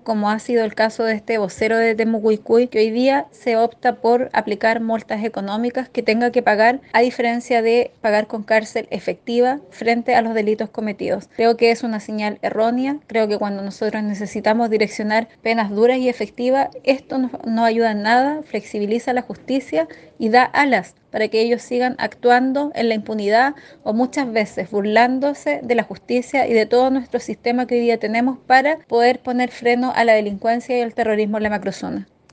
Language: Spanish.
como ha sido el caso de este vocero de Temucuicui, que hoy día se opta por aplicar multas económicas que tenga que pagar, a diferencia de pagar con cárcel efectiva frente a los delitos cometidos. Creo que es una señal errónea. Creo que cuando nosotros necesitamos direccionar penas duras y efectivas, esto no ayuda en nada, flexibiliza la justicia y da alas para que ellos sigan actuando en la impunidad o muchas veces burlándose de la justicia y de todo nuestro sistema que hoy día tenemos para poder poner freno a la delincuencia y al terrorismo en la macrozona.